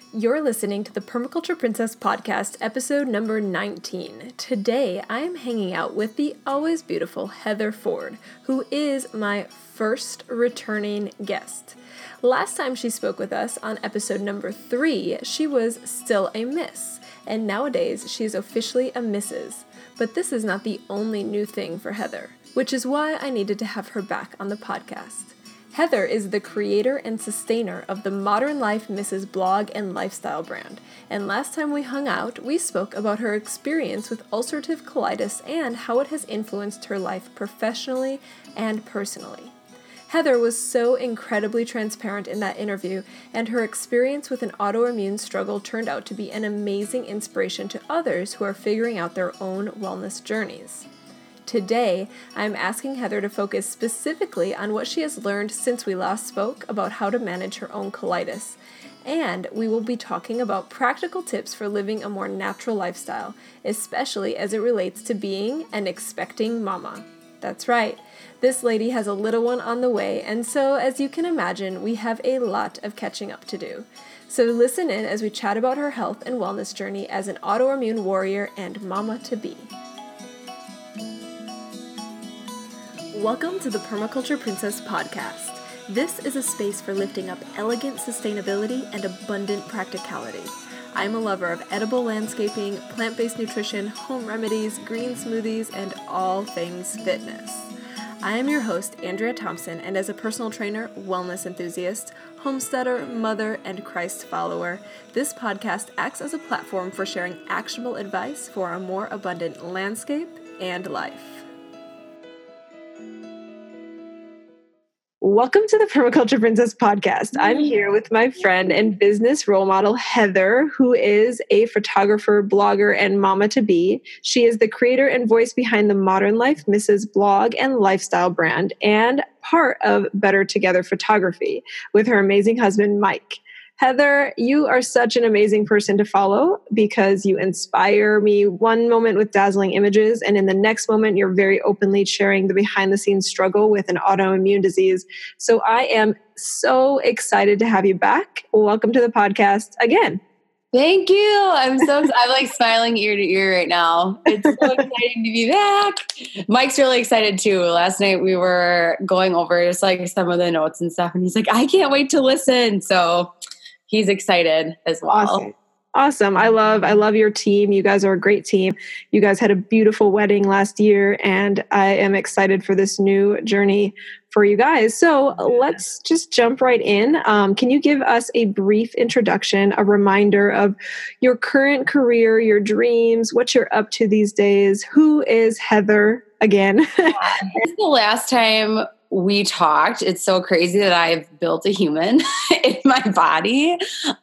You're listening to the Permaculture Princess Podcast, episode number 19. Today, I am hanging out with the always beautiful Heather Ford, who is my first returning guest. Last time she spoke with us on episode number 3, she was still a Miss, and nowadays she is officially a Mrs. But this is not the only new thing for Heather, which is why I needed to have her back on the podcast. Heather is the creator and sustainer of the Modern Life Mrs. blog and lifestyle brand, and last time we hung out, we spoke about her experience with ulcerative colitis and how it has influenced her life professionally and personally. Heather was so incredibly transparent in that interview, and her experience with an autoimmune struggle turned out to be an amazing inspiration to others who are figuring out their own wellness journeys. Today, I'm asking Heather to focus specifically on what she has learned since we last spoke about how to manage her own colitis. And we will be talking about practical tips for living a more natural lifestyle, especially as it relates to being an expecting mama. That's right, this lady has a little one on the way, and so as you can imagine, we have a lot of catching up to do. So listen in as we chat about her health and wellness journey as an autoimmune warrior and mama-to-be. Welcome to the Permaculture Princess Podcast. This is a space for lifting up elegant sustainability and abundant practicality. I'm a lover of edible landscaping, plant-based nutrition, home remedies, green smoothies, and all things fitness. I am your host, Andrea Thompson, and as a personal trainer, wellness enthusiast, homesteader, mother, and Christ follower, this podcast acts as a platform for sharing actionable advice for a more abundant landscape and life. Welcome to the Permaculture Princess Podcast. I'm here with my friend and business role model, Heather, who is a photographer, blogger, and mama-to-be. She is the creator and voice behind the Modern Life Mrs. blog and lifestyle brand and part of Better Together Photography with her amazing husband, Mike. Heather, you are such an amazing person to follow because you inspire me one moment with dazzling images, and in the next moment, you're very openly sharing the behind-the-scenes struggle with an autoimmune disease. So I am so excited to have you back. Welcome to the podcast again. Thank you. I'm like smiling ear to ear right now. It's so exciting to be back. Mike's really excited too. Last night we were going over just like some of the notes and stuff, and he's like, I can't wait to listen. So he's excited as well. Awesome. I love your team. You guys are a great team. You guys had a beautiful wedding last year, and I am excited for this new journey for you guys. So let's just jump right in. Can you give us a brief introduction, a reminder of your current career, your dreams, what you're up to these days? Who is Heather again? This is the last time we talked. It's so crazy that I've built a human in my body.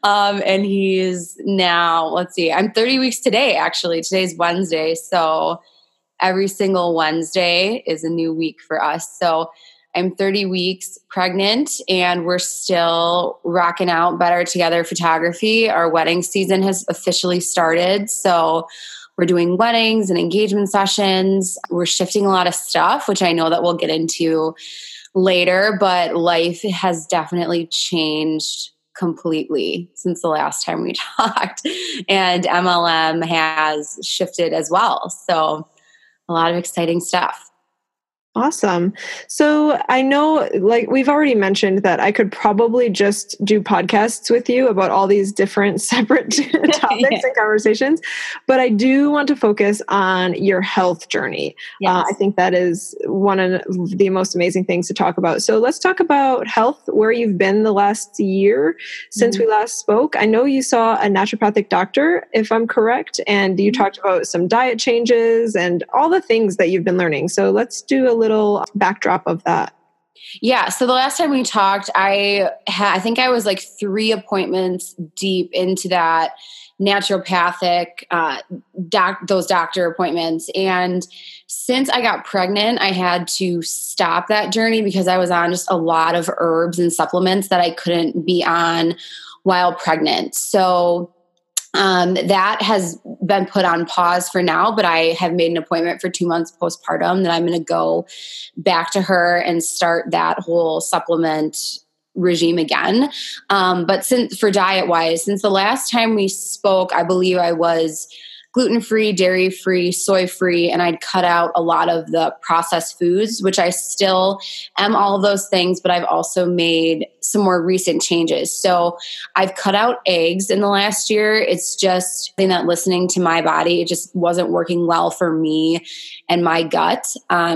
And he's now, I'm 30 weeks today, actually. Today's Wednesday. So every single Wednesday is a new week for us. So I'm 30 weeks pregnant and we're still rocking out Better Together Photography. Our wedding season has officially started. So we're doing weddings and engagement sessions. We're shifting a lot of stuff, which I know that we'll get into later, but life has definitely changed completely since the last time we talked. And MLM has shifted as well. So a lot of exciting stuff. Awesome. So I know, like we've already mentioned, that I could probably just do podcasts with you about all these different separate topics and conversations, but I do want to focus on your health journey. Yes. I think that is one of the most amazing things to talk about. So let's talk about health, where you've been the last year since we last spoke. I know you saw a naturopathic doctor, if I'm correct, and you talked about some diet changes and all the things that you've been learning. So let's do a little backdrop of that. Yeah. So the last time we talked, I think I was like 3 appointments deep into that naturopathic, those doctor appointments. And since I got pregnant, I had to stop that journey because I was on just a lot of herbs and supplements that I couldn't be on while pregnant. So that has been put on pause for now, but I have made an appointment for 2 months postpartum that I'm going to go back to her and start that whole supplement regime again. But for diet wise, since the last time we spoke, I believe I was gluten-free, dairy-free, soy-free, and I'd cut out a lot of the processed foods, which I still am all of those things, but I've also made some more recent changes. So I've cut out eggs in the last year. It's just something that, listening to my body, it just wasn't working well for me and my gut.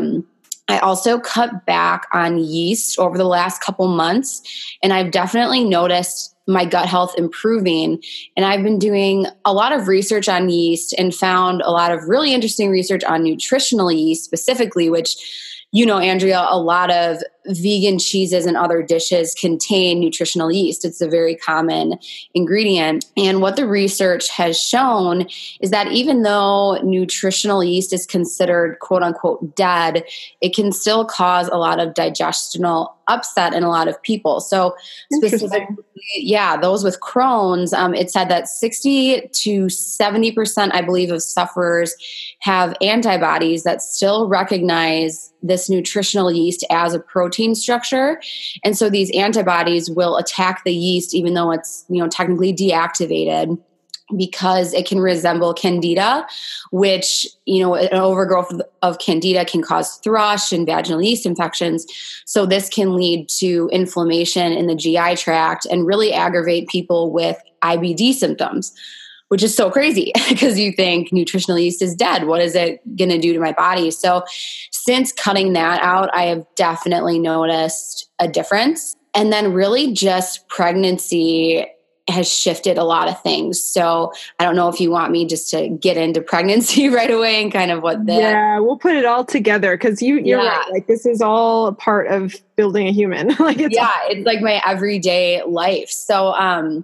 I also cut back on yeast over the last couple months, and I've definitely noticed my gut health improving. And I've been doing a lot of research on yeast and found a lot of really interesting research on nutritional yeast specifically, which, you know, Andrea, a lot of vegan cheeses and other dishes contain nutritional yeast. It's a very common ingredient. And what the research has shown is that even though nutritional yeast is considered quote unquote dead, it can still cause a lot of digestional upset in a lot of people. So specifically, those with Crohn's, it said that 60 to 70%, I believe, of sufferers have antibodies that still recognize this nutritional yeast as a protein structure. And so these antibodies will attack the yeast, even though it's, you know, technically deactivated, because it can resemble candida, which, you know, an overgrowth of candida can cause thrush and vaginal yeast infections. So this can lead to inflammation in the GI tract and really aggravate people with IBD symptoms, which is so crazy because you think nutritional yeast is dead. What is it going to do to my body? So since cutting that out, I have definitely noticed a difference. And then really just pregnancy has shifted a lot of things. So I don't know if you want me just to get into pregnancy right away and kind of what the... Yeah, we'll put it all together because you're right. Like, this is all a part of building a human. It's like my everyday life. So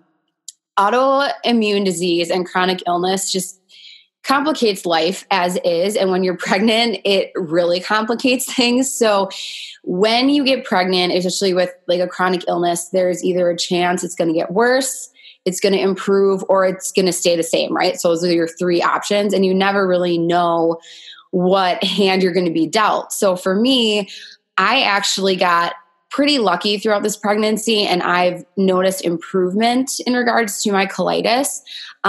autoimmune disease and chronic illness just complicates life as is. And when you're pregnant, it really complicates things. So when you get pregnant, especially with like a chronic illness, there's either a chance it's going to get worse, it's going to improve, or it's going to stay the same, right? So those are your three options. And you never really know what hand you're going to be dealt. So for me, I actually got pretty lucky throughout this pregnancy, and I've noticed improvement in regards to my colitis.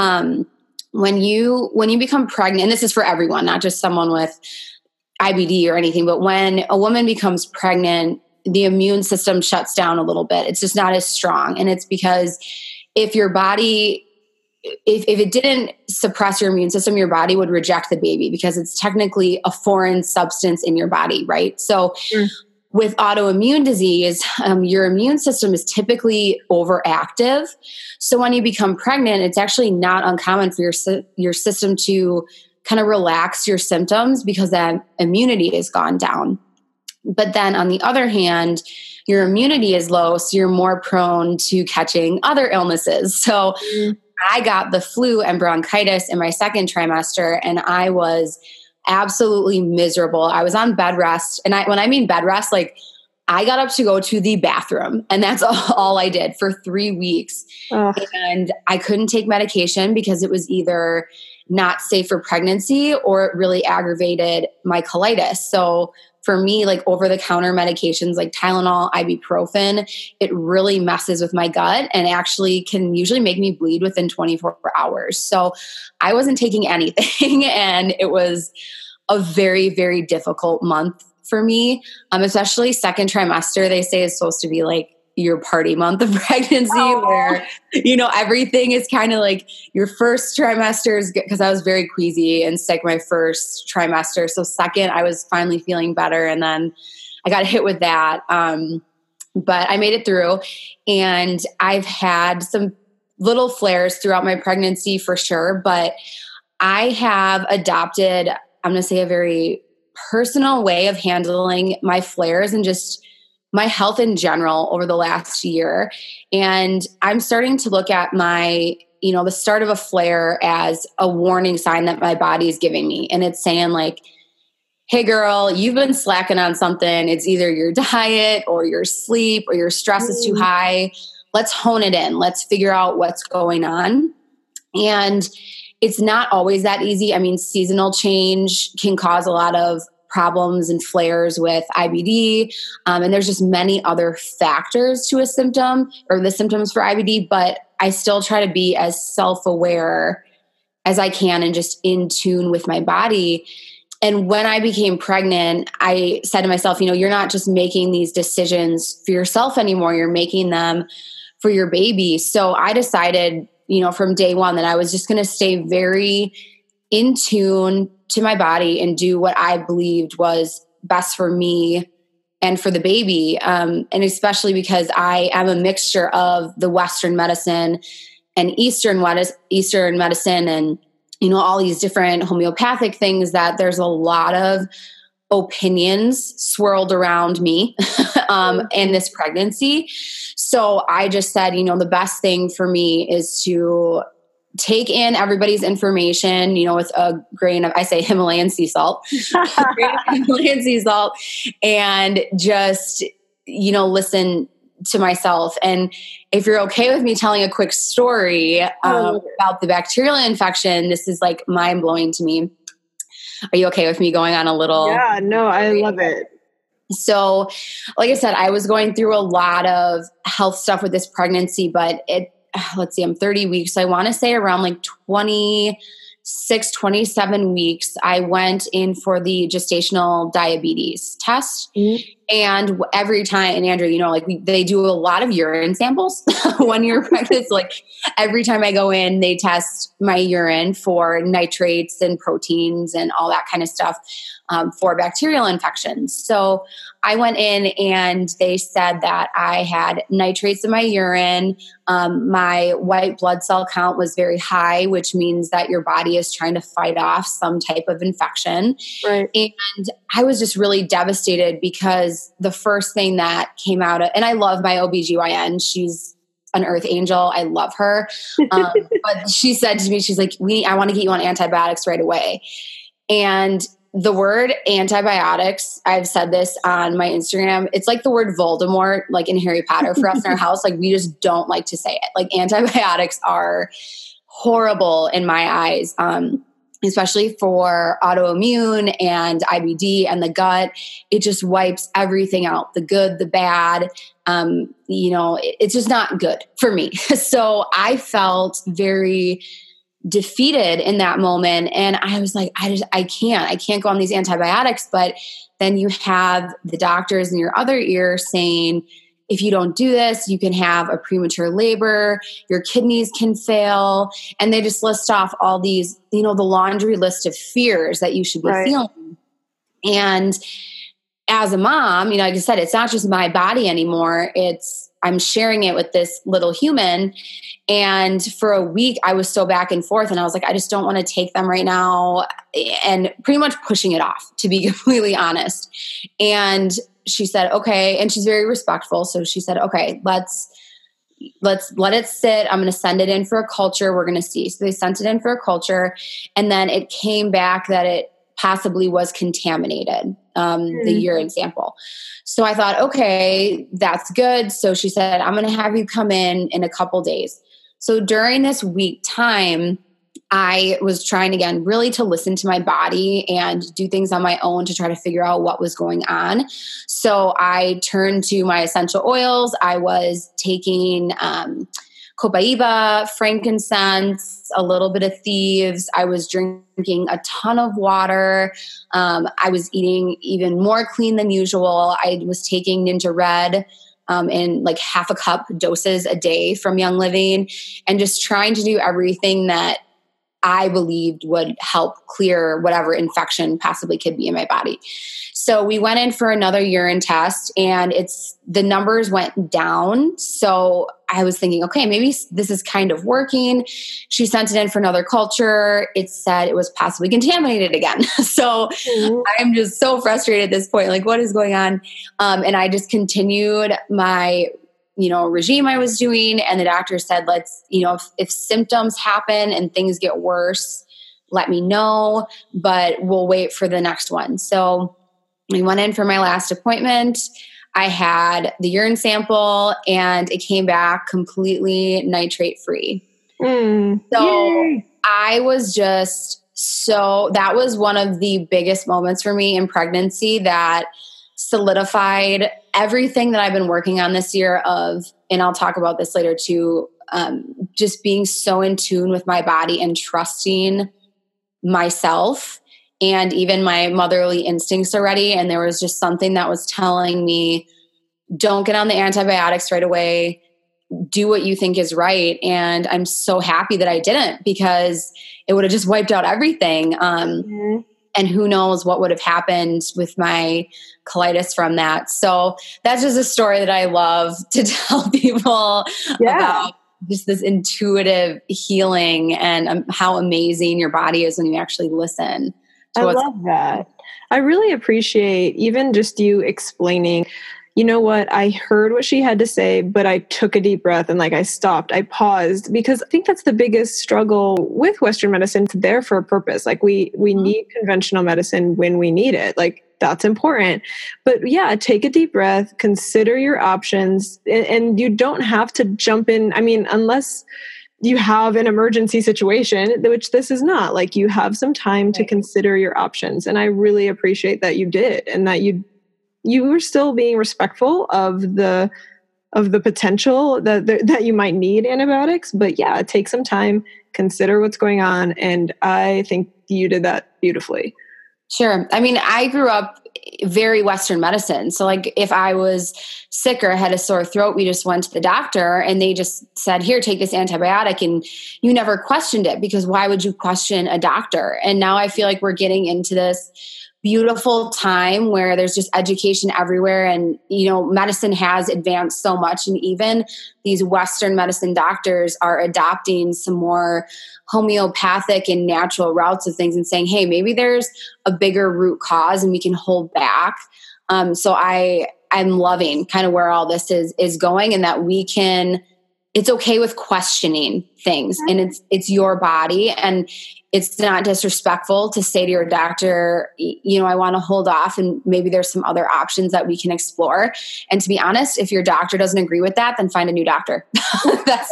When you become pregnant, and this is for everyone, not just someone with IBD or anything, but when a woman becomes pregnant, the immune system shuts down a little bit. It's just not as strong. And it's because if your body, if it didn't suppress your immune system, your body would reject the baby because it's technically a foreign substance in your body, right? So with autoimmune disease, your immune system is typically overactive. So when you become pregnant, it's actually not uncommon for your system to kind of relax your symptoms because that immunity is gone down. But then on the other hand, your immunity is low, so you're more prone to catching other illnesses. So I got the flu and bronchitis in my second trimester, and I was absolutely miserable. I was on bed rest. And when I mean bed rest, like, I got up to go to the bathroom, and that's all I did for 3 weeks. And I couldn't take medication because it was either not safe for pregnancy or it really aggravated my colitis. So for me, like over-the-counter medications like Tylenol, ibuprofen, it really messes with my gut and actually can usually make me bleed within 24 hours. So I wasn't taking anything, and it was a very, very difficult month for me, especially second trimester. They say is supposed to be like your party month of pregnancy, where, you know, everything is kind of like your first trimester is good, because I was very queasy and sick my first trimester. So second, I was finally feeling better, and then I got hit with that. But I made it through, and I've had some little flares throughout my pregnancy for sure, but I have adopted, I'm going to say, a very personal way of handling my flares and just my health in general over the last year. And I'm starting to look at my, you know, the start of a flare as a warning sign that my body is giving me. And it's saying like, hey girl, you've been slacking on something. It's either your diet or your sleep or your stress is too high. Let's hone it in. Let's figure out what's going on. And it's not always that easy. I mean, seasonal change can cause a lot of problems and flares with IBD. And there's just many other factors to a symptom or the symptoms for IBD, but I still try to be as self-aware as I can and just in tune with my body. And when I became pregnant, I said to myself, you're not just making these decisions for yourself anymore. You're making them for your baby. So I decided, from day one that I was just going to stay very in tune to my body and do what I believed was best for me and for the baby. And especially because I am a mixture of the Western medicine and Eastern medicine and all these different homeopathic things, that there's a lot of opinions swirled around me and this pregnancy. So I just said, the best thing for me is to take in everybody's information, with a grain of, I say Himalayan sea salt, and just, listen to myself. And if you're okay with me telling a quick story about the bacterial infection, this is like mind blowing to me. Are you okay with me going on a little? Yeah, no, I love it. So, like I said, I was going through a lot of health stuff with this pregnancy, but I'm 30 weeks. So I want to say around like 26, 27 weeks, I went in for the gestational diabetes test. Mm-hmm. And every time, and Andrew, they do a lot of urine samples when you're pregnant. So like every time I go in, they test my urine for nitrates and proteins and all that kind of stuff for bacterial infections. So I went in and they said that I had nitrates in my urine. My white blood cell count was very high, which means that your body is trying to fight off some type of infection. Right. And I was just really devastated because the first thing that came out of, and I love my OBGYN. She's an earth angel. I love her. But she said to me, she's like, I want to get you on antibiotics right away. And the word antibiotics, I've said this on my Instagram, it's like the word Voldemort, like in Harry Potter for us in our house. Like we just don't like to say it. Like antibiotics are horrible in my eyes, especially for autoimmune and IBD and the gut. It just wipes everything out, the good, the bad. It's just not good for me. So I felt very defeated in that moment. And I was like, I can't go on these antibiotics. But then you have the doctors in your other ear saying, if you don't do this, you can have a premature labor, your kidneys can fail. And they just list off all these, the laundry list of fears that you should be feeling. And as a mom, like I said, it's not just my body anymore. I'm sharing it with this little human. And for a week, I was so back and forth. And I was like, I just don't want to take them right now. And pretty much pushing it off, to be completely honest. And she said, okay. And she's very respectful. So she said, okay, let's let it sit. I'm going to send it in for a culture. We're going to see. So they sent it in for a culture. And then it came back that it possibly was contaminated, the urine sample. So I thought, okay, that's good. So she said, I'm going to have you come in a couple days. So during this week time, I was trying again really to listen to my body and do things on my own to try to figure out what was going on. So I turned to my essential oils. I was taking copaiba, frankincense, a little bit of thieves. I was drinking a ton of water. I was eating even more clean than usual. I was taking Ninja Red in like half a cup doses a day from Young Living, and just trying to do everything that I believed would help clear whatever infection possibly could be in my body. So we went in for another urine test, and the numbers went down. So I was thinking, okay, maybe this is kind of working. She sent it in for another culture. It said it was possibly contaminated again. So I'm just so frustrated at this point. Like, what is going on? And I just continued my regime I was doing. And the doctor said, if symptoms happen and things get worse, let me know, but we'll wait for the next one. So I went in for my last appointment. I had the urine sample and it came back completely nitrate free. So yay. I was just so that was one of the biggest moments for me in pregnancy that solidified everything that I've been working on this year and I'll talk about this later too, just being so in tune with my body and trusting myself and even my motherly instincts already. And there was just something that was telling me, don't get on the antibiotics right away. Do what you think is right. And I'm so happy that I didn't, because it would have just wiped out everything. And who knows what would have happened with my colitis from that. So that's just a story that I love to tell people about, just this intuitive healing and how amazing your body is when you actually listen. I love that. I really appreciate even just you explaining, you know what, I heard what she had to say, but I took a deep breath and I stopped, I paused, because I think that's the biggest struggle with Western medicine. It's there for a purpose. We need conventional medicine when we need it. That's important. But yeah, take a deep breath, consider your options, and you don't have to jump in. I mean, unless you have an emergency situation, which this is not. You have some time to consider your options. And I really appreciate that you did, and that you were still being respectful of the potential that you might need antibiotics. But yeah, take some time, consider what's going on. And I think you did that beautifully. Sure. I mean, I grew up very Western medicine. So if I was sick or had a sore throat, we just went to the doctor and they just said, here, take this antibiotic. And you never questioned it, because why would you question a doctor? And now I feel like we're getting into this beautiful time where there's just education everywhere. And, medicine has advanced so much. And even these Western medicine doctors are adopting some more homeopathic and natural routes of things and saying, hey, maybe there's a bigger root cause and we can hold back. So I'm loving kind of where all this is going, and that it's okay with questioning things, and it's your body, and it's not disrespectful to say to your doctor, I want to hold off, and maybe there's some other options that we can explore. And to be honest, if your doctor doesn't agree with that, then find a new doctor. That's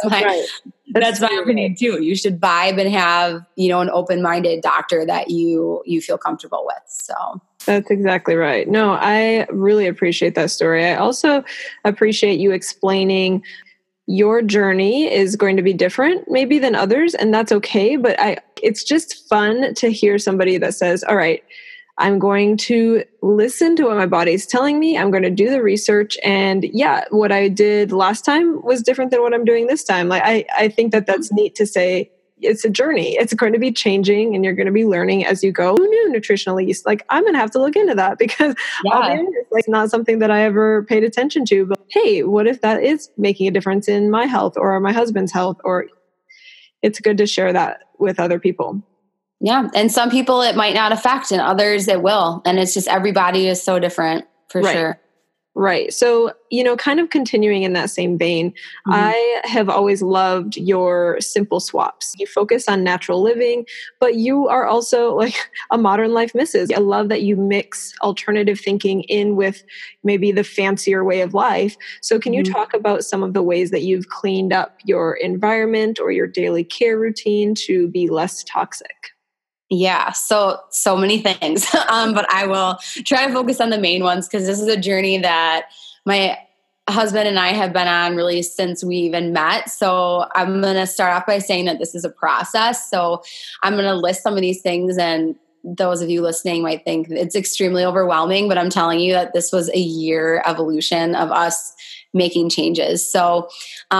my opinion too. You should vibe and have, an open-minded doctor that you feel comfortable with. So that's exactly right. No, I really appreciate that story. I also appreciate you explaining your journey is going to be different maybe than others, and that's okay. But it's just fun to hear somebody that says, all right, I'm going to listen to what my body's telling me. I'm going to do the research. And yeah, what I did last time was different than what I'm doing this time. I think that's neat to say. It's a journey. It's going to be changing, and you're going to be learning as you go. Who knew nutritional yeast? I'm going to have to look into that, because I'll be honest, not something that I ever paid attention to. But hey, what if that is making a difference in my health or my husband's health? Or it's good to share that with other people. Yeah. And some people it might not affect, and others it will. And it's just everybody is so different for sure. Right. So, kind of continuing in that same vein, I have always loved your simple swaps. You focus on natural living, but you are also a modern life missus. I love that you mix alternative thinking in with maybe the fancier way of life. So can you talk about some of the ways that you've cleaned up your environment or your daily care routine to be less toxic? Yeah, so many things, but I will try to focus on the main ones, because this is a journey that my husband and I have been on really since we even met. So I'm going to start off by saying that this is a process. So I'm going to list some of these things, and those of you listening might think it's extremely overwhelming, but I'm telling you that this was a year evolution of us making changes. So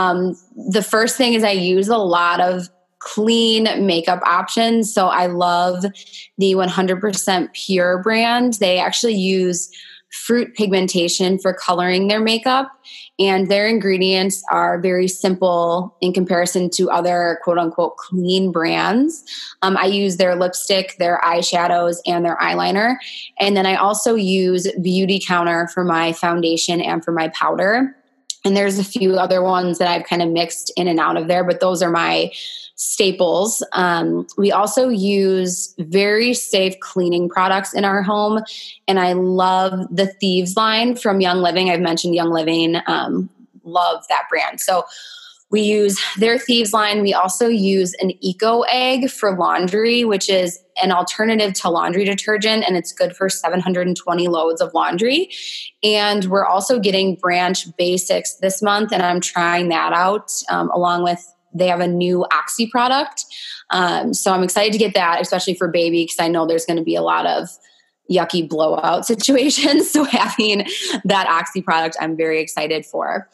the first thing is I use a lot of clean makeup options. So I love the 100% Pure brand. They actually use fruit pigmentation for coloring their makeup, and their ingredients are very simple in comparison to other quote unquote clean brands. I use their lipstick, their eyeshadows, and their eyeliner. And then I also use Beauty Counter for my foundation and for my powder. And there's a few other ones that I've kind of mixed in and out of there, but those are my staples. We also use very safe cleaning products in our home. And I love the Thieves line from Young Living. I've mentioned Young Living. Love that brand. So We use their Thieves line. We also use an Eco Egg for laundry, which is an alternative to laundry detergent, and it's good for 720 loads of laundry. And we're also getting Branch Basics this month, and I'm trying that out along with, they have a new Oxy product. So I'm excited to get that, especially for baby, because I know there's going to be a lot of yucky blowout situations. So having that Oxy product, I'm very excited for.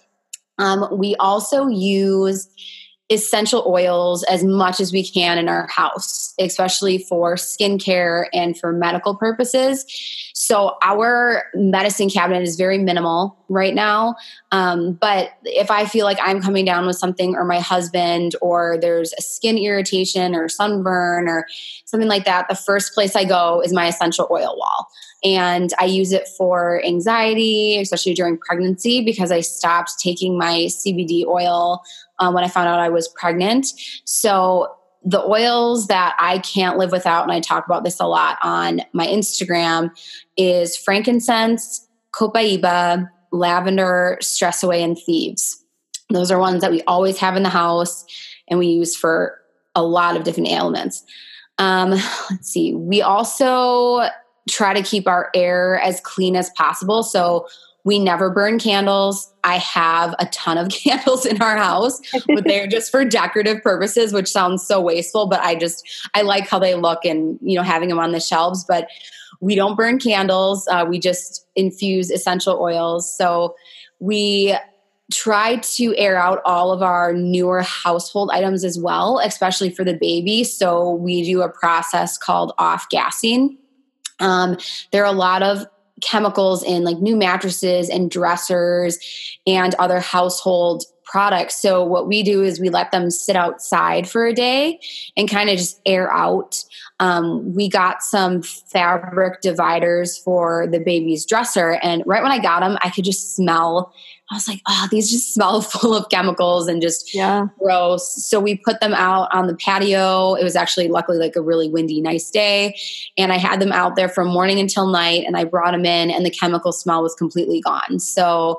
We also use essential oils as much as we can in our house, especially for skincare and for medical purposes. So our medicine cabinet is very minimal right now. But if I feel like I'm coming down with something, or my husband, or there's a skin irritation or sunburn or something like that, the first place I go is my essential oil wall. And I use it for anxiety, especially during pregnancy, because I stopped taking my CBD oil when I found out I was pregnant. So the oils that I can't live without, and I talk about this a lot on my Instagram, is frankincense, copaiba, lavender, stress away, and thieves. Those are ones that we always have in the house and we use for a lot of different ailments. Let's see. We also try to keep our air as clean as possible. So we never burn candles. I have a ton of candles in our house, but they're just for decorative purposes, which sounds so wasteful, but I like how they look and, having them on the shelves, but we don't burn candles. We just infuse essential oils. So we try to air out all of our newer household items as well, especially for the baby. So we do a process called off-gassing. There are a lot of chemicals in like new mattresses and dressers and other household products. So what we do is we let them sit outside for a day and kind of just air out. We got some fabric dividers for the baby's dresser. And right when I got them, I could just smell. I was like, oh, these just smell full of chemicals and just gross. So we put them out on the patio. It was actually luckily like a really windy, nice day. And I had them out there from morning until night, and I brought them in and the chemical smell was completely gone. So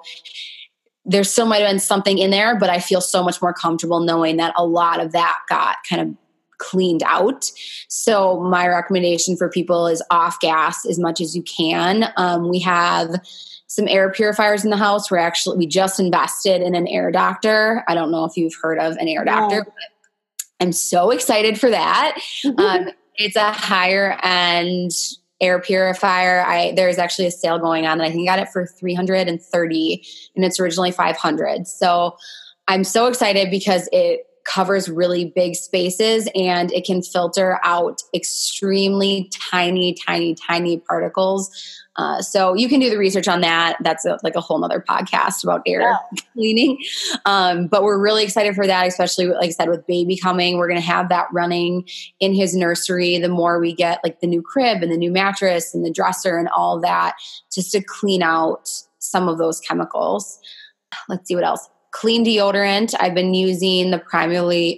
there still might've been something in there, but I feel so much more comfortable knowing that a lot of that got kind of cleaned out. So my recommendation for people is off gas as much as you can. We have some air purifiers in the house. We just invested in an Air Doctor. I don't know if you've heard of an Air Doctor, but I'm so excited for that. It's a higher end air purifier. There's actually a sale going on, and I think I got it for $330 and it's originally $500. So I'm so excited because it covers really big spaces and it can filter out extremely tiny, tiny, tiny particles. So you can do the research on that. That's like a whole nother podcast about air cleaning. But we're really excited for that, especially like I said, with baby coming, we're going to have that running in his nursery. The more we get like the new crib and the new mattress and the dresser and all that, just to clean out some of those chemicals. Let's see what else. Clean deodorant. I've been using the Primally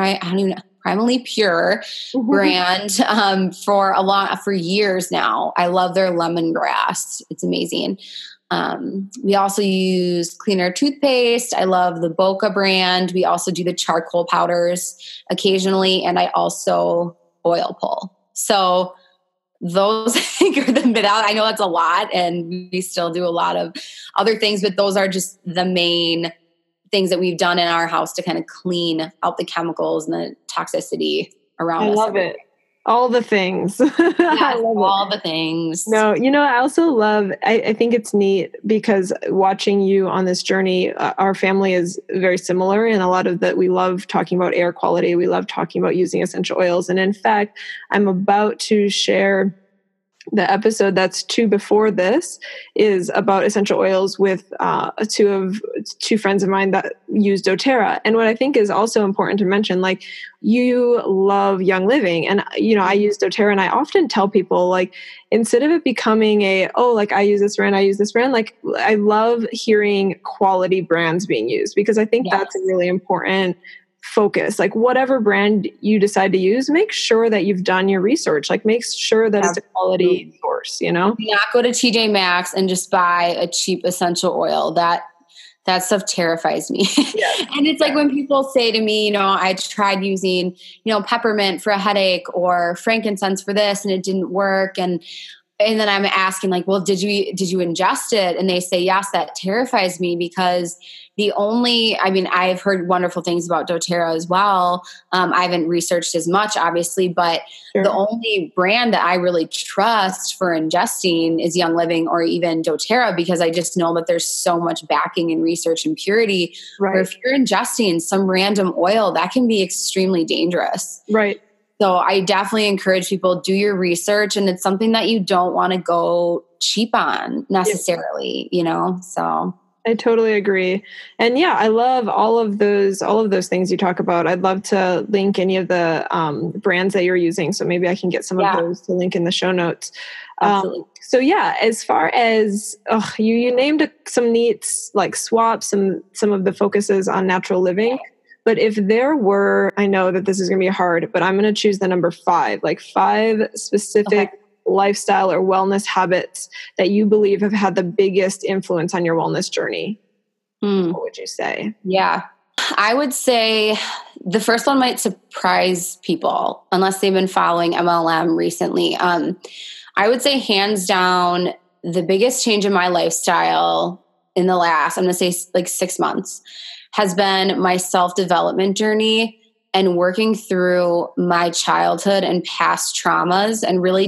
Pure brand for years now. I love their lemongrass. It's amazing. We also use Clean Air toothpaste. I love the Boca brand. We also do the charcoal powders occasionally, and I also oil pull. So those I think are the bit out. I know that's a lot, and we still do a lot of other things, but those are just the main things that we've done in our house to kind of clean out the chemicals and the toxicity around us. I love it. All the things. Yes, all the things. No, I also love, I think it's neat because watching you on this journey, our family is very similar in a lot of that. We love talking about air quality. We love talking about using essential oils. And in fact, I'm about to share the episode that's 2 before this is about essential oils with two friends of mine that use doTERRA. And what I think is also important to mention, like you love Young Living, and I use doTERRA, and I often tell people like instead of it becoming I use this brand, like I love hearing quality brands being used because I think that's a really important focus. Like whatever brand you decide to use, make sure that you've done your research. Like make sure that it's a quality source, Do not go to TJ Maxx and just buy a cheap essential oil. That That stuff terrifies me. Yes. And it's like when people say to me, I tried using, peppermint for a headache or frankincense for this and it didn't work. And then I'm asking like, well, did you ingest it? And they say, yes. That terrifies me because I've heard wonderful things about doTERRA as well. I haven't researched as much, obviously, but Sure. The only brand that I really trust for ingesting is Young Living or even doTERRA, because I just know that there's so much backing in research and purity. Right. Where if you're ingesting some random oil, that can be extremely dangerous. Right. So I definitely encourage people, do your research, and it's something that you don't want to go cheap on necessarily, so. I totally agree. And yeah, I love all of those things you talk about. I'd love to link any of the brands that you're using. So maybe I can get some of those to link in the show notes. Absolutely. So yeah, as far as you named some neat like swaps, some of the focuses on natural living. But if there were, I know that this is going to be hard, but I'm going to choose the number 5, like 5 specific lifestyle or wellness habits that you believe have had the biggest influence on your wellness journey. What would you say? Yeah. I would say the first one might surprise people unless they've been following MLM recently. I would say hands down, the biggest change in my lifestyle in the last, I'm going to say like 6 months, has been my self-development journey and working through my childhood and past traumas and really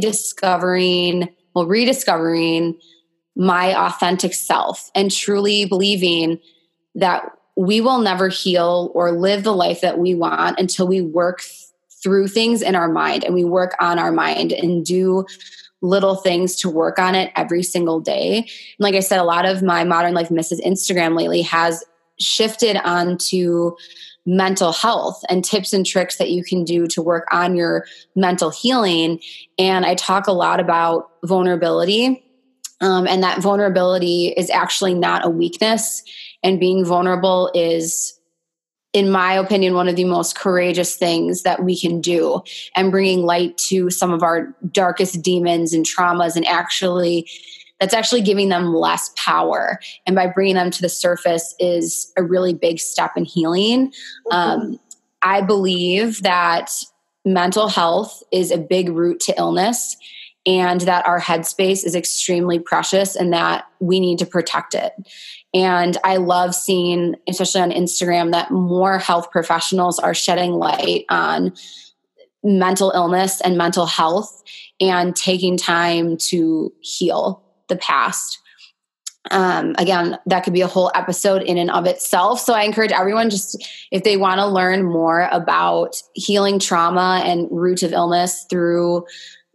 rediscovering my authentic self and truly believing that we will never heal or live the life that we want until we work through things in our mind and we work on our mind and do little things to work on it every single day. And like I said, a lot of my Modern Life Misses Instagram lately has shifted onto mental health and tips and tricks that you can do to work on your mental healing. And I talk a lot about vulnerability. And that vulnerability is actually not a weakness. And being vulnerable is, in my opinion, one of the most courageous things that we can do, and bringing light to some of our darkest demons and traumas, and that's actually giving them less power. And by bringing them to the surface is a really big step in healing. I believe that mental health is a big root to illness, and that our headspace is extremely precious and that we need to protect it. And I love seeing, especially on Instagram, that more health professionals are shedding light on mental illness and mental health and taking time to heal the past. Again, that could be a whole episode in and of itself. So I encourage everyone, just if they want to learn more about healing trauma and root of illness through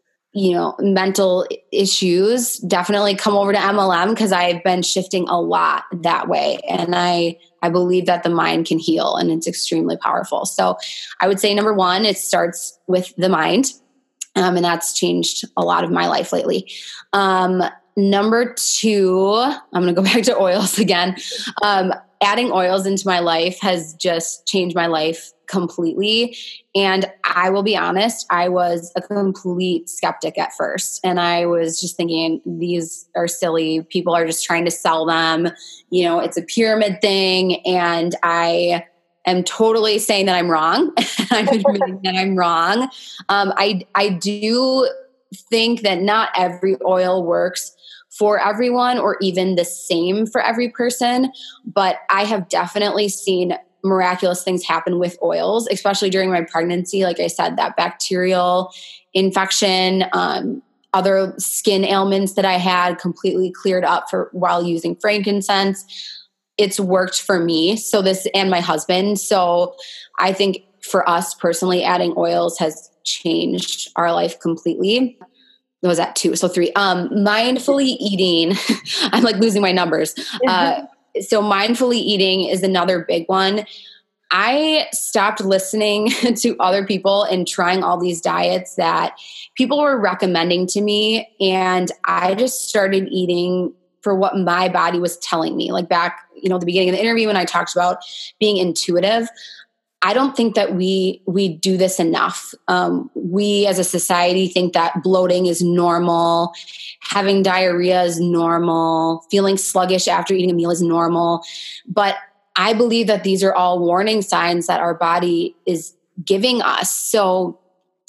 mental issues, definitely come over to MLM, because I've been shifting a lot that way. And I believe that the mind can heal and it's extremely powerful. So I would say number 1, it starts with the mind. And that's changed a lot of my life lately. Number 2, I'm going to go back to oils again. Adding oils into my life has just changed my life completely. And I will be honest, I was a complete skeptic at first. And I was just thinking, these are silly. People are just trying to sell them. It's a pyramid thing. And I am totally saying that I'm wrong. I'm admitting that I'm wrong. I do think that not every oil works for everyone or even the same for every person, but I have definitely seen miraculous things happen with oils, especially during my pregnancy. Like I said, that bacterial infection, other skin ailments that I had completely cleared up while using frankincense. It's worked for me. And my husband. So I think for us personally, adding oils has changed our life completely. Was that 2? So 3. Mindfully eating. I'm like losing my numbers. So mindfully eating is another big one. I stopped listening to other people and trying all these diets that people were recommending to me. And I just started eating for what my body was telling me. Like back, the beginning of the interview when I talked about being intuitive, I don't think that we do this enough. We as a society think that bloating is normal, having diarrhea is normal, feeling sluggish after eating a meal is normal. But I believe that these are all warning signs that our body is giving us. So,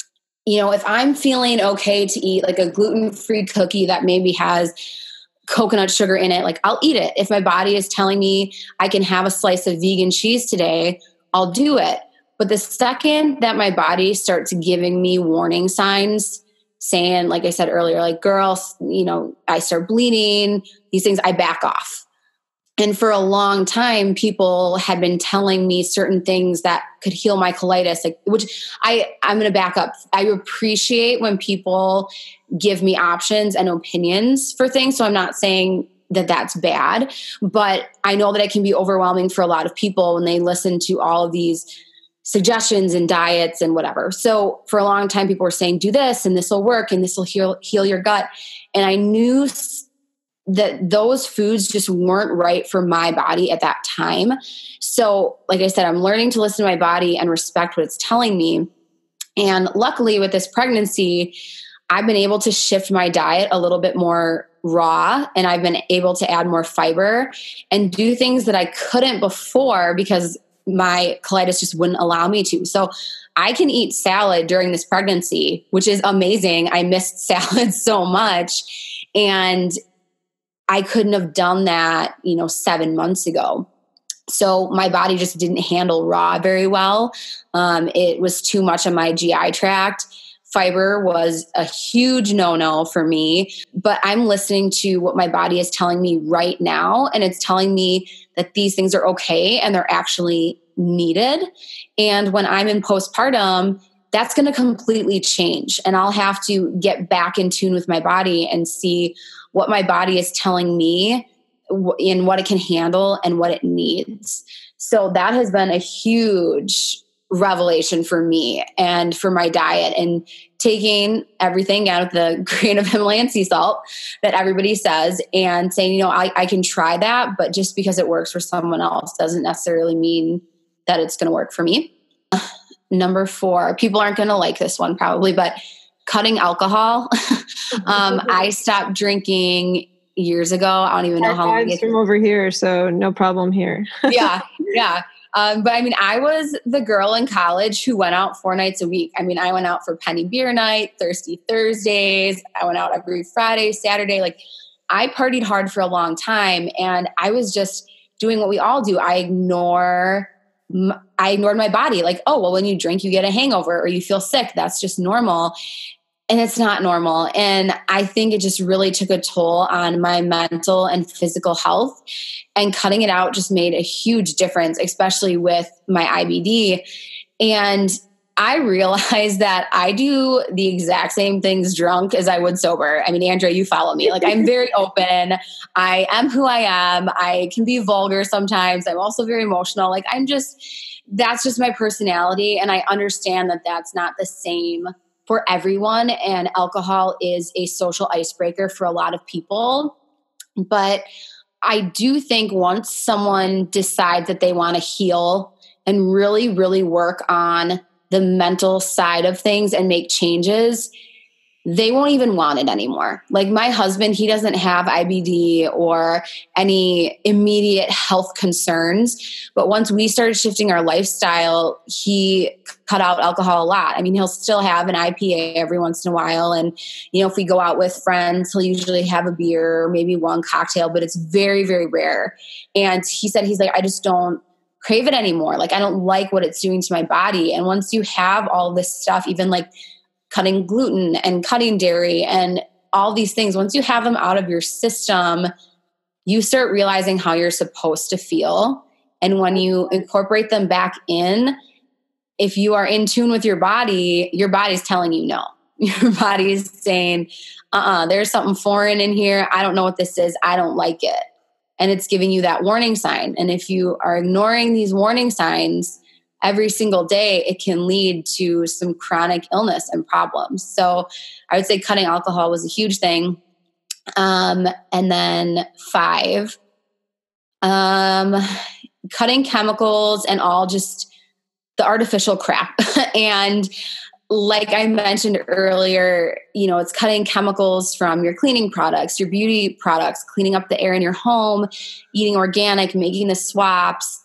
if I'm feeling okay to eat like a gluten-free cookie that maybe has coconut sugar in it, like I'll eat it. If my body is telling me I can have a slice of vegan cheese today, I'll do it. But the second that my body starts giving me warning signs, saying, like I said earlier, like, girl, I start bleeding, these things, I back off. And for a long time, people had been telling me certain things that could heal my colitis, which I'm going to back up. I appreciate when people give me options and opinions for things. So I'm not saying that that's bad, but I know that it can be overwhelming for a lot of people when they listen to all of these suggestions and diets and whatever. So for a long time, people were saying, do this and this will work and this will heal your gut. And I knew that those foods just weren't right for my body at that time. So like I said, I'm learning to listen to my body and respect what it's telling me. And luckily with this pregnancy, I've been able to shift my diet a little bit more raw, and I've been able to add more fiber and do things that I couldn't before because my colitis just wouldn't allow me to. So I can eat salad during this pregnancy, which is amazing. I missed salad so much. And I couldn't have done that, 7 months ago. So my body just didn't handle raw very well. It was too much on my GI tract. Fiber was a huge no-no for me, but I'm listening to what my body is telling me right now. And it's telling me that these things are okay and they're actually needed. And when I'm in postpartum, that's going to completely change. And I'll have to get back in tune with my body and see what my body is telling me in what it can handle and what it needs. So that has been a huge revelation for me and for my diet, and taking everything out of the grain of Himalayan sea salt that everybody says and saying, I can try that, but just because it works for someone else doesn't necessarily mean that it's going to work for me. Number 4, people aren't going to like this one probably, but cutting alcohol. I stopped drinking years ago. I don't even know how long it's from over here, so no problem here. Yeah. But I mean, I was the girl in college who went out 4 nights a week. I mean, I went out for penny beer night, thirsty Thursdays. I went out every Friday, Saturday. Like, I partied hard for a long time, and I was just doing what we all do. I ignored my body. Like, oh, well, when you drink, you get a hangover or you feel sick. That's just normal. And it's not normal. And I think it just really took a toll on my mental and physical health. And cutting it out just made a huge difference, especially with my IBD. And I realized that I do the exact same things drunk as I would sober. I mean, Andrea, you follow me. Like, I'm very open. I am who I am. I can be vulgar sometimes. I'm also very emotional. Like, that's just my personality. And I understand that that's not the same for everyone. And alcohol is a social icebreaker for a lot of people. But I do think once someone decides that they want to heal and really, really work on the mental side of things and make changes, they won't even want it anymore. Like, my husband, he doesn't have IBD or any immediate health concerns. But once we started shifting our lifestyle, he cut out alcohol a lot. I mean, he'll still have an IPA every once in a while. And, if we go out with friends, he'll usually have a beer or maybe one cocktail, but it's very, very rare. And he's like, I just don't crave it anymore. Like, I don't like what it's doing to my body. And once you have all this stuff, even like cutting gluten and cutting dairy and all these things, once you have them out of your system, you start realizing how you're supposed to feel. And when you incorporate them back in, if you are in tune with your body's telling you no. Your body's saying, there's something foreign in here. I don't know what this is. I don't like it. And it's giving you that warning sign. And if you are ignoring these warning signs every single day, it can lead to some chronic illness and problems. So I would say cutting alcohol was a huge thing. And then 5, cutting chemicals and all just the artificial crap. And like I mentioned earlier, it's cutting chemicals from your cleaning products, your beauty products, cleaning up the air in your home, eating organic, making the swaps,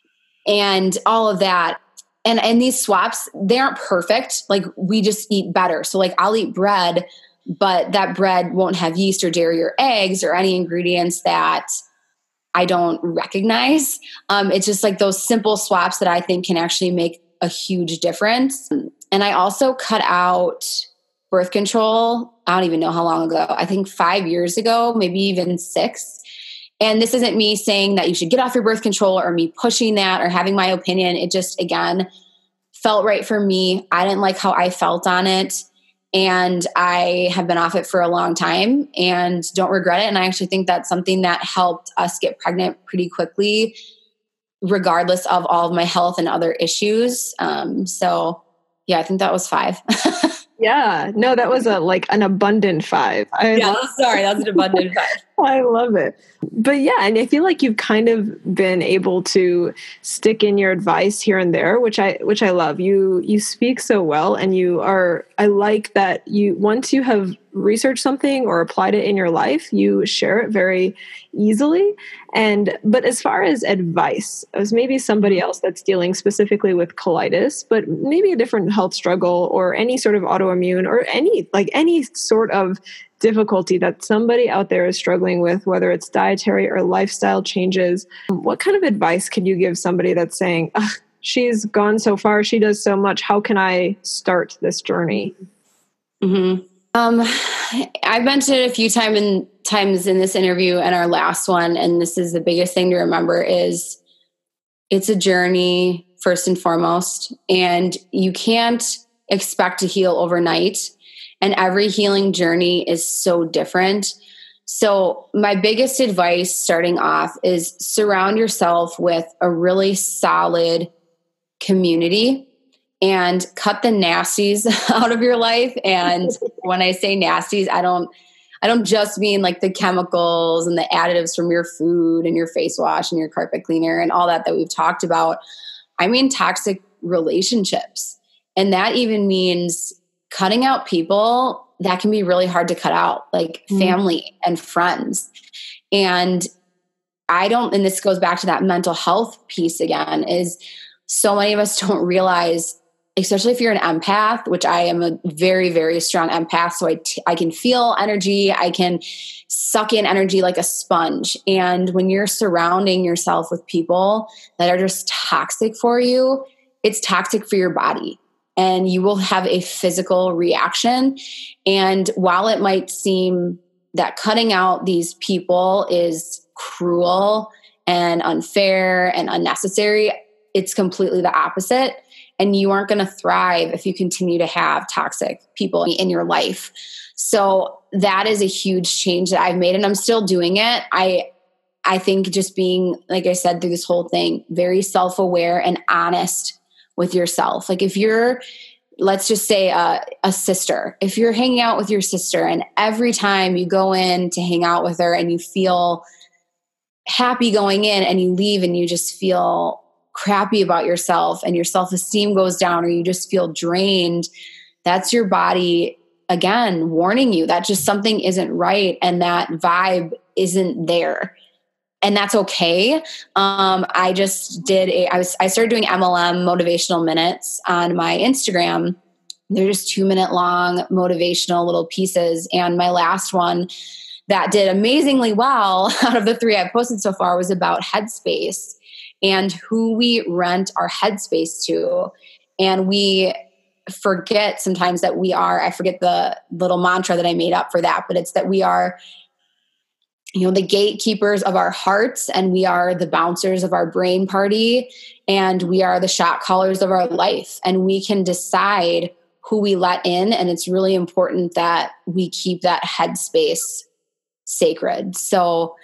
and all of that. And these swaps, they aren't perfect. Like, we just eat better. So like, I'll eat bread, but that bread won't have yeast or dairy or eggs or any ingredients that I don't recognize. It's just like those simple swaps that I think can actually make a huge difference. And I also cut out birth control. I don't even know how long ago. I think 5 years ago, maybe even 6. And this isn't me saying that you should get off your birth control or me pushing that or having my opinion. It just, again, felt right for me. I didn't like how I felt on it. And I have been off it for a long time and don't regret it. And I actually think that's something that helped us get pregnant pretty quickly, regardless of all of my health and other issues. So yeah, I think that was 5. Yeah, no, that was an abundant 5. Sorry, that was an abundant 5. I love it. But yeah, and I feel like you've kind of been able to stick in your advice here and there, which I love. You speak so well, and I like that once you have researched something or applied it in your life, you share it very easily. But as far as advice, as maybe somebody else that's dealing specifically with colitis, but maybe a different health struggle or any sort of autoimmune or any sort of difficulty that somebody out there is struggling with, whether it's dietary or lifestyle changes, what kind of advice can you give somebody that's saying, she's gone so far, she does so much, how can I start this journey? Mm-hmm. I've mentioned it a few times in this interview and our last one, and this is the biggest thing to remember, is it's a journey first and foremost, and you can't expect to heal overnight. And every healing journey is so different. So my biggest advice starting off is surround yourself with a really solid community and cut the nasties out of your life. And when I say nasties, I don't just mean like the chemicals and the additives from your food and your face wash and your carpet cleaner and all that we've talked about. I mean toxic relationships. And that even means cutting out people that can be really hard to cut out, like family and friends. And and this goes back to that mental health piece again, is so many of us don't realize, especially if you're an empath, which I am a very, very strong empath. So I can feel energy. I can suck in energy like a sponge. And when you're surrounding yourself with people that are just toxic for you, it's toxic for your body. And you will have a physical reaction. And while it might seem that cutting out these people is cruel and unfair and unnecessary, it's completely the opposite. And you aren't going to thrive if you continue to have toxic people in your life. So that is a huge change that I've made, and I'm still doing it. I think just being, like I said, through this whole thing, very self-aware and honest with yourself. Like if you're, let's just say a sister, if you're hanging out with your sister and every time you go in to hang out with her and you feel happy going in and you leave and you just feel crappy about yourself and your self-esteem goes down or you just feel drained, that's your body again warning you that just something isn't right and that vibe isn't there. And that's okay. I started doing MLM motivational minutes on my Instagram. They're just 2-minute long motivational little pieces. And my last one that did amazingly well out of the 3 I've posted so far was about headspace and who we rent our headspace to. And we forget sometimes that I forget the little mantra that I made up for that, but it's that we are the gatekeepers of our hearts and we are the bouncers of our brain party and we are the shot callers of our life and we can decide who we let in. And it's really important that we keep that headspace sacred. So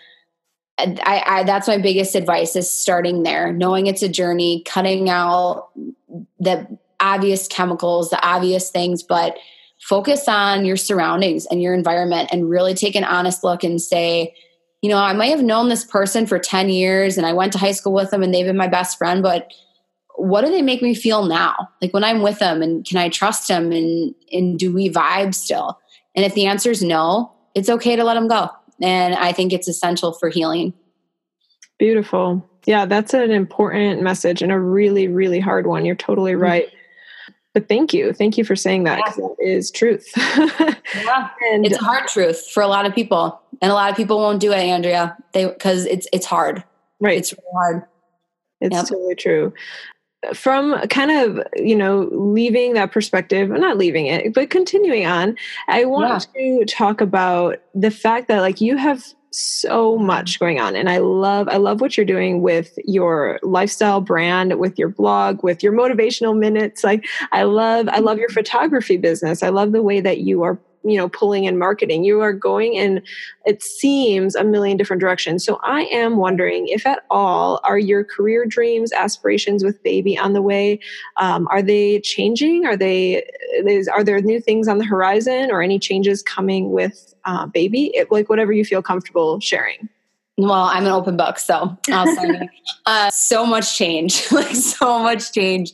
I that's my biggest advice is starting there, knowing it's a journey, cutting out the obvious chemicals, the obvious things, but focus on your surroundings and your environment and really take an honest look and say, I might have known this person for 10 years and I went to high school with them and they've been my best friend, but what do they make me feel now? Like when I'm with them, and can I trust them, and do we vibe still? And if the answer is no, it's okay to let them go. And I think it's essential for healing. Beautiful. Yeah, that's an important message and a really, really hard one. You're totally right. But thank you. Thank you for saying that, because that is truth. Yeah. And it's a hard truth for a lot of people. And a lot of people won't do it, Andrea, because it's hard. Right. It's really hard. It's totally true. From kind of, leaving that perspective, not leaving it, but continuing on, I want to talk about the fact that like you have so much going on. And I love what you're doing with your lifestyle brand, with your blog, with your motivational minutes. Like I love your photography business. I love the way that you are, pulling in marketing. You are going in, it seems, a million different directions. So I am wondering if at all, are your career dreams, aspirations with baby on the way? Are they changing? Are there new things on the horizon, or any changes coming with baby? Like whatever you feel comfortable sharing. Well, I'm an open book, so I'll say so much change, like so much change.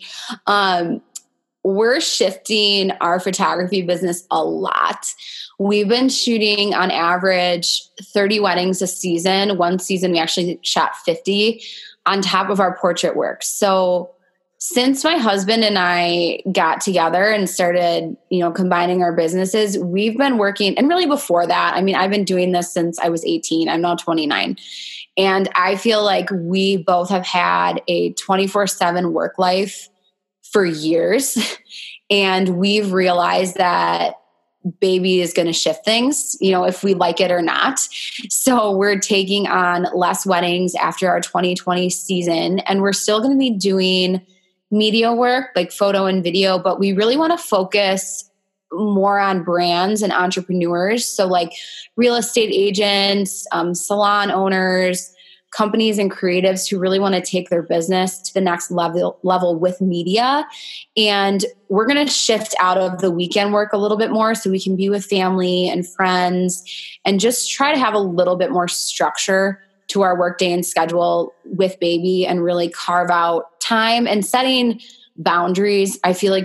We're shifting our photography business a lot. We've been shooting on average 30 weddings a season. One season we actually shot 50 on top of our portrait work. So since my husband and I got together and started, combining our businesses, we've been working, and really before that, I mean, I've been doing this since I was 18. I'm now 29. And I feel like we both have had a 24/7 work life for years. And we've realized that baby is going to shift things, if we like it or not. So we're taking on less weddings after our 2020 season, and we're still going to be doing media work like photo and video, but we really want to focus more on brands and entrepreneurs. So like real estate agents, salon owners, companies and creatives who really want to take their business to the next level with media. And we're going to shift out of the weekend work a little bit more so we can be with family and friends and just try to have a little bit more structure to our workday and schedule with baby, and really carve out time and setting boundaries. I feel like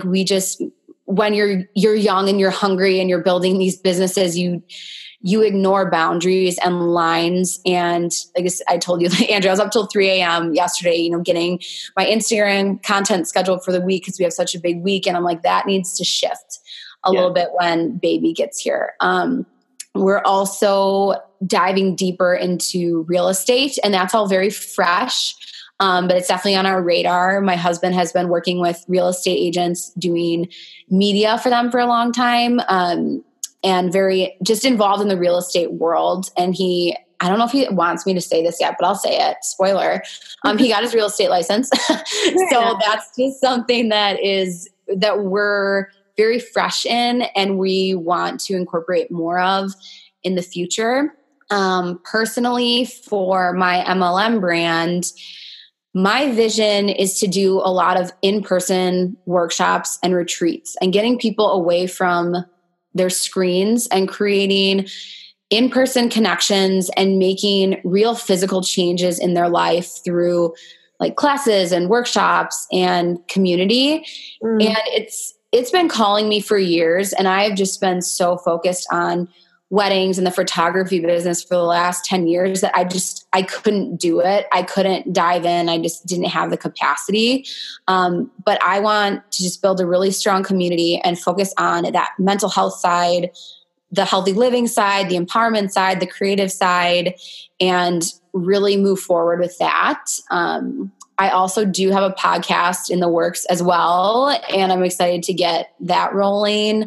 when you're young and you're hungry and you're building these businesses, you ignore boundaries and lines. And I guess I told you, Andrea, I was up till 3 a.m. yesterday, getting my Instagram content scheduled for the week because we have such a big week. And I'm like, that needs to shift a little bit when baby gets here. We're also diving deeper into real estate, and that's all very fresh. But it's definitely on our radar. My husband has been working with real estate agents doing media for them for a long time. And very just involved in the real estate world. And I don't know if he wants me to say this yet, but I'll say it. Spoiler. He got his real estate license. So that's just something that we're very fresh in, and we want to incorporate more of in the future. Personally, for my MLM brand, my vision is to do a lot of in-person workshops and retreats and getting people away from their screens and creating in-person connections and making real physical changes in their life through like classes and workshops and community. And it's been calling me for years, and I've just been so focused on weddings and the photography business for the last 10 years that I couldn't do it. I couldn't dive in. I just didn't have the capacity. But I want to just build a really strong community and focus on that mental health side, the healthy living side, the empowerment side, the creative side, and really move forward with that. I also do have a podcast in the works as well, and I'm excited to get that rolling.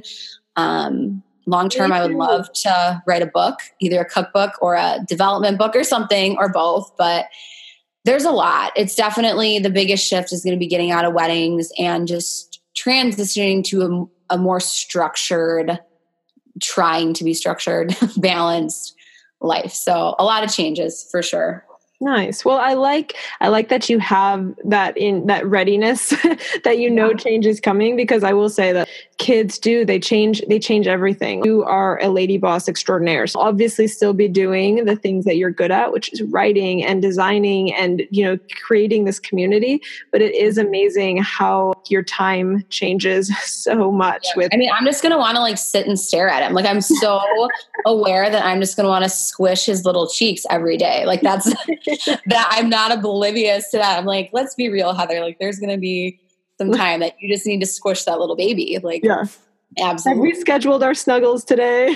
Long term, I would love to write a book, either a cookbook or a development book or something, or both. But there's a lot. It's definitely the biggest shift is going to be getting out of weddings and just transitioning to a more structured, trying to be structured, balanced life. So a lot of changes for sure. Nice. Well, I like that you have that in that readiness that change is coming, because I will say that kids do. They change everything. You are a lady boss extraordinaire. So obviously still be doing the things that you're good at, which is writing and designing and, creating this community. But it is amazing how your time changes so much I'm just going to want to sit and stare at him. I'm so aware that I'm just going to want to squish his little cheeks every day. That's that I'm not oblivious to that. I'm let's be real, Heather. There's going to be some time that you just need to squish that little baby. Yeah, absolutely. Have we scheduled our snuggles today?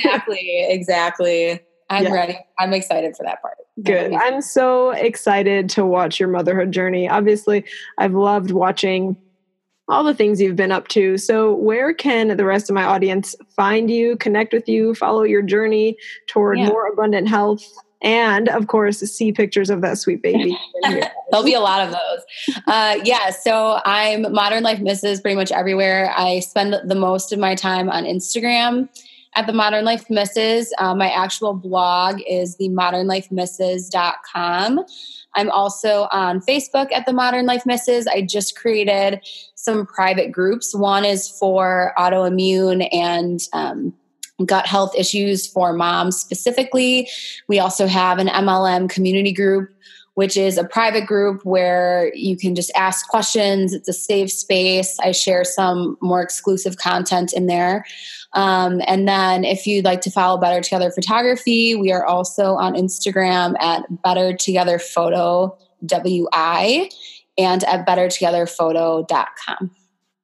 Exactly. I'm ready. I'm excited for that part. Good. I'm so excited to watch your motherhood journey. Obviously, I've loved watching all the things you've been up to. So where can the rest of my audience find you, connect with you, follow your journey toward more abundant health, and of course, see pictures of that sweet baby? There'll be a lot of those. So I'm Modern Life Mrs. pretty much everywhere. I spend the most of my time on Instagram at the Modern Life Mrs. My actual blog is themodernlifemrs.com. I'm also on Facebook at the Modern Life Mrs. I just created some private groups. One is for autoimmune and gut health issues for moms specifically. We also have an MLM community group, which is a private group where you can just ask questions. It's a safe space. I share some more exclusive content in there. And then if you'd like to follow Better Together Photography, we are also on Instagram at Better Together Photo WI and at bettertogetherphoto.com.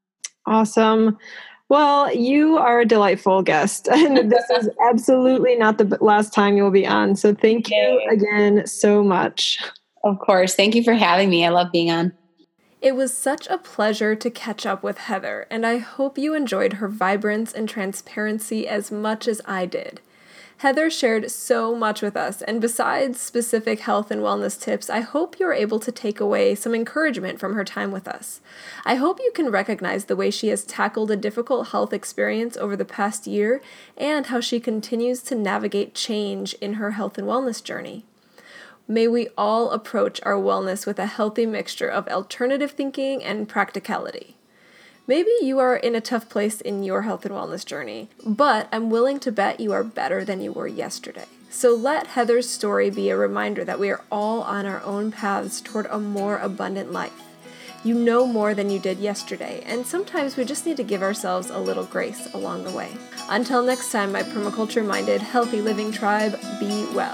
Awesome. Well, you are a delightful guest, and this is absolutely not the last time you'll be on. So thank you again so much. Of course. Thank you for having me. I love being on. It was such a pleasure to catch up with Heather, and I hope you enjoyed her vibrance and transparency as much as I did. Heather shared so much with us, and besides specific health and wellness tips, I hope you're able to take away some encouragement from her time with us. I hope you can recognize the way she has tackled a difficult health experience over the past year and how she continues to navigate change in her health and wellness journey. May we all approach our wellness with a healthy mixture of alternative thinking and practicality. Maybe you are in a tough place in your health and wellness journey, but I'm willing to bet you are better than you were yesterday. So let Heather's story be a reminder that we are all on our own paths toward a more abundant life. You know more than you did yesterday, and sometimes we just need to give ourselves a little grace along the way. Until next time, my permaculture-minded, healthy living tribe, be well.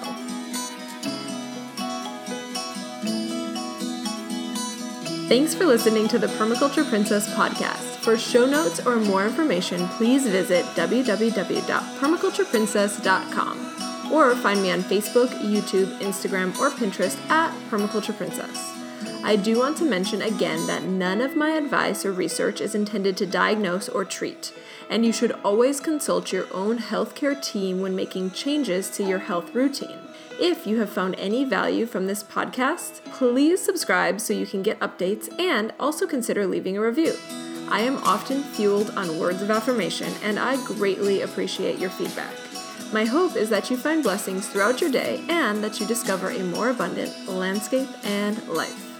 Thanks for listening to the Permaculture Princess podcast. For show notes or more information, please visit www.permacultureprincess.com or find me on Facebook, YouTube, Instagram, or Pinterest at Permaculture Princess. I do want to mention again that none of my advice or research is intended to diagnose or treat, and you should always consult your own healthcare team when making changes to your health routine. If you have found any value from this podcast, please subscribe so you can get updates and also consider leaving a review. I am often fueled on words of affirmation, and I greatly appreciate your feedback. My hope is that you find blessings throughout your day and that you discover a more abundant landscape and life.